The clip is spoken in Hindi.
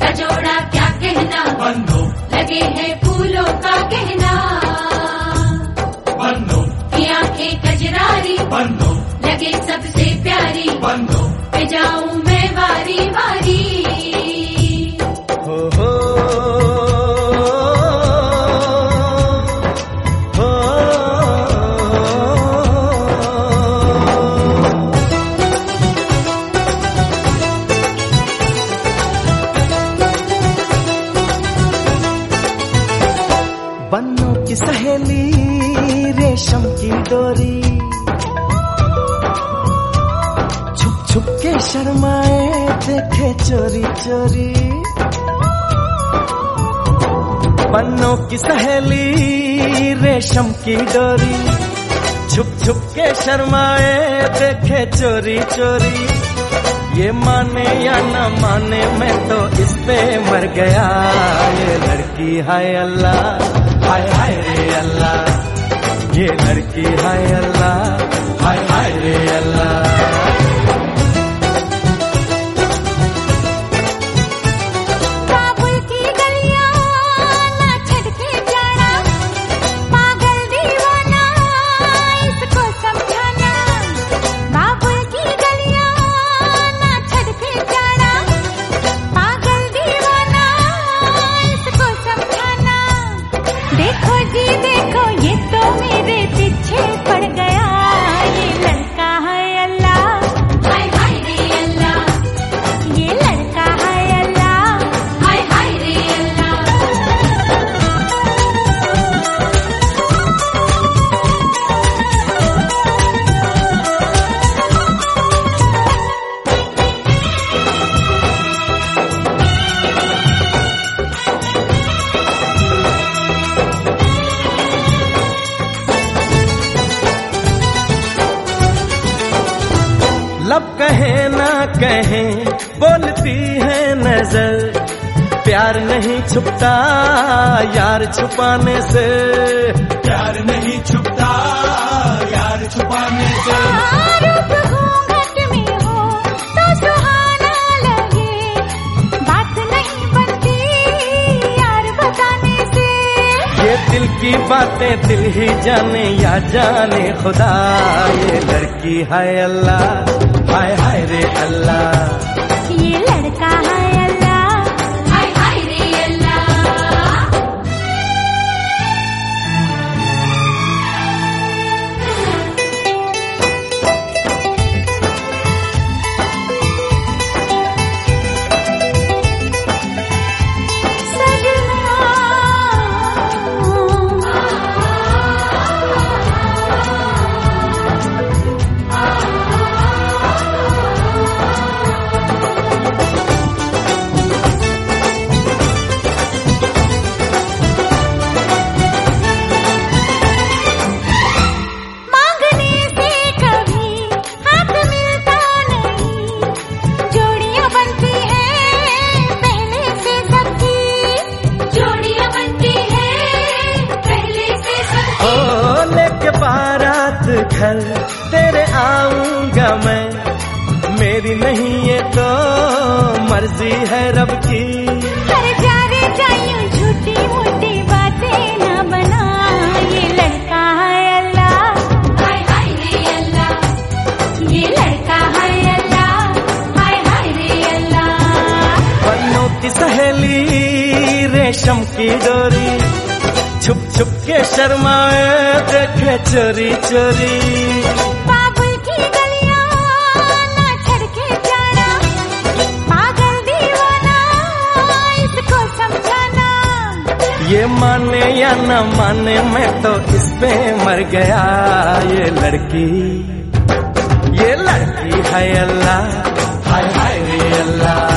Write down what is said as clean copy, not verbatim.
जोड़ा क्या कहना, बन्नो लगे हैं फूलों का कहना। बन्नो की आंखें कजरारी, बन्नो लगे सबसे प्यारी। बन्नो पे जाऊं मैं वारी वारी। हो हो हो बन्नों की सहेली रेशम की डोरी, छुप छुप के शर्माए देखे चोरी चोरी। बन्नों की सहेली रेशम की डोरी, छुप छुप के शर्माए देखे चोरी चोरी। ये माने या न माने मैं तो इस पे मर गया। ये लड़की हाय अल्लाह, हाय हाय रे अल्लाह। ये लड़की हाय अल्लाह, हाय हाय रे अल्लाह। बाबुल की गलियां ना छटके जाना, पागल दीवाना इसको समझाना। बाबुल की गलियां ना छटके जाना, पागल दीवाना इसको समझाना। देखो जी देखो ये तो मेरे पीछे पड़ गया। ये लड़का है अल्लाह, हाय हाय रे अल्लाह, ये लड़का है अल्लाह। हाय हाय रे अल्लाह। लब कहे ना कहे बोलती है नजर, प्यार नहीं छुपता यार छुपाने से। प्यार नहीं छुपता यार छुपाने से। रूप घूंघट में हो तो सुहाना लगे, बात नहीं बनती यार बताने से। ये दिल की बातें दिल ही जाने या जाने खुदा। ये लड़की हाय अल्लाह, हाय हाय रे अल्लाह। ये लड़का है अल्लाह, हाय हाय रे अल्लाह। मांगने से कभी हाथ मिलता नहीं, जोड़ियां बनती हैं पहले से सबकी। जोड़ियां बनती हैं पहले से सबकी। ओ लेके बारात घर तेरे आऊंगा मैं, मेरी नहीं ये तो मर्जी है रब की। हर जा रे जायूं झूठी मूठी बातें ना बना। ये लड़का है अल्लाह, हाय हाय रे अल्लाह। ये लड़का है अल्लाह, हाय हाय रे अल्लाह। बन्नों की सहेली रेशम की डोरी, छुप छुप के शर्माए देखे चोरी चोरी। बाबुल की गलियां ना छड़के जाना, पागल दीवाना इसको समझाना। ये माने या न माने मैं तो इस पे मर गया। ये लड़की है अल्लाह, हाय हाय रे अल्लाह।